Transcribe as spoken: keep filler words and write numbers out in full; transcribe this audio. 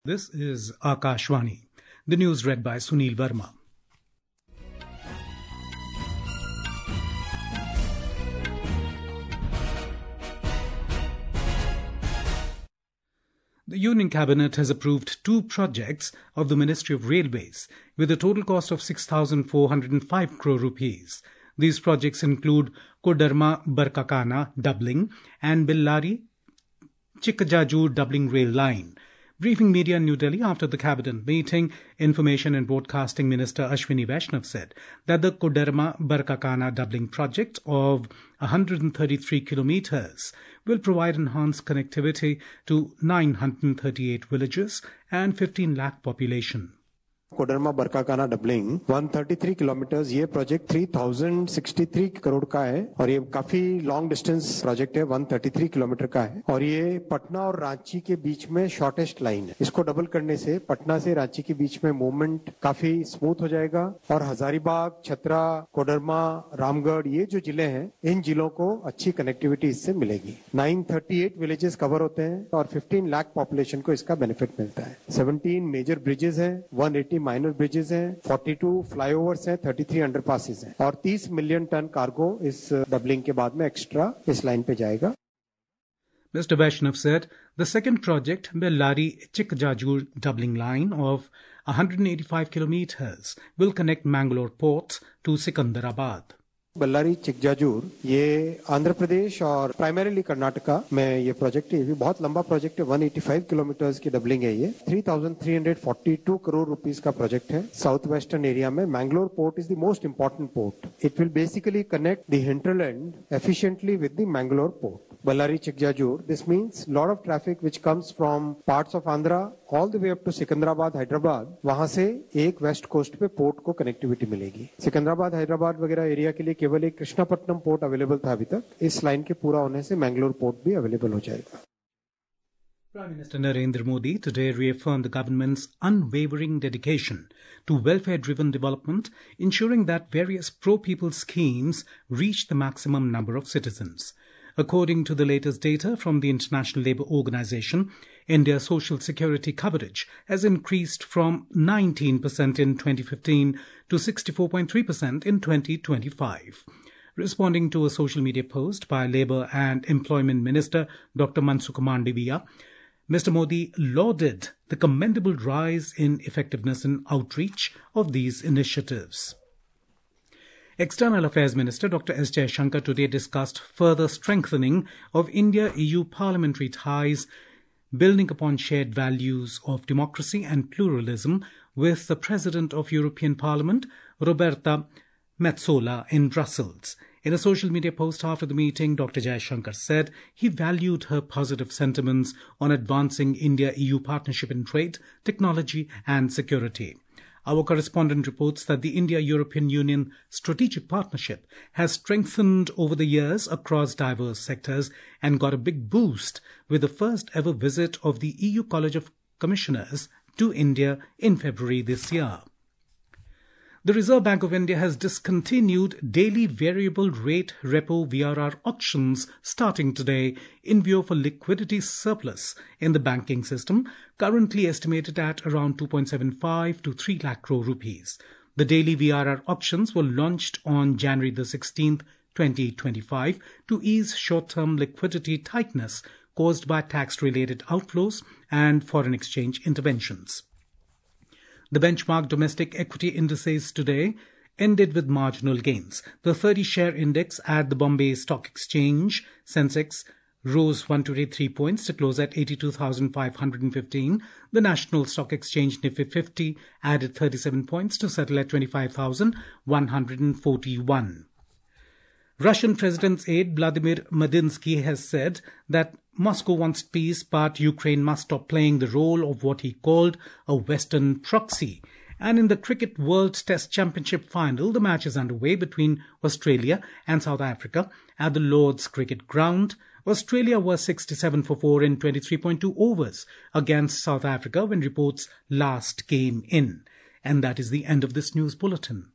This is Akashvani. The news read by Sunil Verma. The Union Cabinet has approved two projects of the Ministry of Railways with a total cost of six thousand four hundred five crore rupees. These projects include Koderma-Barkakana doubling and Bellary-Chikkajur doubling rail line. Briefing media in New Delhi after the cabinet meeting, Information and Broadcasting Minister Ashwini Vaishnav said that the Koderma-Barkakana doubling project of one hundred thirty-three kilometers will provide enhanced connectivity to nine hundred thirty-eight villages and fifteen lakh population. Koderma Barkakana doubling एक सौ तैंतीस kilometres ये project तीन हज़ार तिरसठ करोड़ का है और ये काफी लॉन्ग डिस्टेंस प्रोजेक्ट है। एक सौ तैंतीस किलोमीटर का है और ये पटना और रांची के बीच में शॉर्टेस्ट लाइन है। इसको डबल करने से पटना से रांची के बीच में मूवमेंट काफी स्मूथ हो जाएगा और हजारीबाग, छतरा, कोडरमा, रामगढ़ ये जो जिले हैं इन जिलों को अच्छी कनेक्टिविटी इससे मिलेगी। नौ सौ अड़तीस विलेजेस कवर होते हैं और पंद्रह लाख पॉपुलेशन को इसका बेनिफिट मिलता है। सत्रह मेजर ब्रिजेस हैं, एक सौ अस्सी माइनर ब्रिजेस हैं, बयालीस फ्लाईओवर्स हैं, तैंतीस अंडरपासेस हैं और तीस मिलियन टन कार्गो इस डबलिंग के बाद में एक्स्ट्रा इस लाइन पे जाएगा। Mister Vaishnav said the second project, Bellary-Chikkajur doubling line of one hundred eighty-five kilometers, will connect Mangalore port to Sikandarabad. Ballari चिकजाजूर ये आंध्र प्रदेश और प्राइमरीली कर्नाटका में ये प्रोजेक्ट है। ये भी बहुत लंबा प्रोजेक्ट है। एक सौ पचासी किलोमीटर्स की डबलिंग है। ये तीन हज़ार तीन सौ बयालीस करोड़ रुपीस का प्रोजेक्ट है। साउथ वेस्टर्न एरिया में Mangalore port is the most important port. It will basically connect the hinterland efficiently with the Mangalore port. Bellary Chikkajur, this means lot of traffic which comes from parts of Andhra all the way up to Sikandrabad, Hyderabad, वहां से एक west coast पे port को connectivity मिलेगी। सिकंदराबाद, हैदराबाद वगैरह area के लिए केवल एक कृष्णापट्टनम पोर्ट अवेलेबल था अभी तक। इस लाइन के पूरा होने से मैंगलोर पोर्ट भी अवेलेबल हो जाएगा। Prime Minister Narendra Modi today reaffirmed the government's unwavering dedication to welfare-driven development, ensuring that various pro-people schemes reach the maximum number of citizens. According to the latest data from the International Labour Organization, India's social security coverage has increased from nineteen percent in twenty fifteen to sixty-four point three percent in twenty twenty-five. Responding to a social media post by Labour and Employment Minister Doctor Mansukh Mandaviya, Mister Modi lauded the commendable rise in effectiveness and outreach of these initiatives. External Affairs Minister Doctor S. Jaishankar today discussed further strengthening of India-E U parliamentary ties, building upon shared values of democracy and pluralism with the President of European Parliament, Roberta Metsola, in Brussels. In a social media post after the meeting, Doctor Jaishankar said he valued her positive sentiments on advancing India-E U partnership in trade, technology and security. Our correspondent reports that the India-European Union strategic partnership has strengthened over the years across diverse sectors and got a big boost with the first ever visit of the E U College of Commissioners to India in February this year. The Reserve Bank of India has discontinued daily variable rate repo V R R auctions starting today in view of a liquidity surplus in the banking system, currently estimated at around two point seven five to three lakh crore rupees. The daily V R R auctions were launched on January the sixteenth, twenty twenty-five to ease short-term liquidity tightness caused by tax-related outflows and foreign exchange interventions. The benchmark domestic equity indices today ended with marginal gains. The thirty-share index at the Bombay Stock Exchange, Sensex, rose one hundred twenty-three points to close at eighty-two thousand five hundred fifteen. The National Stock Exchange Nifty fifty added thirty-seven points to settle at twenty-five thousand one hundred forty-one. Russian President's aide Vladimir Medinsky has said that Moscow wants peace, but Ukraine must stop playing the role of what he called a Western proxy. And in the Cricket World Test Championship final, the match is underway between Australia and South Africa at the Lord's Cricket Ground. Australia was sixty-seven for four in twenty-three point two overs against South Africa when reports last came in. And that is the end of this news bulletin.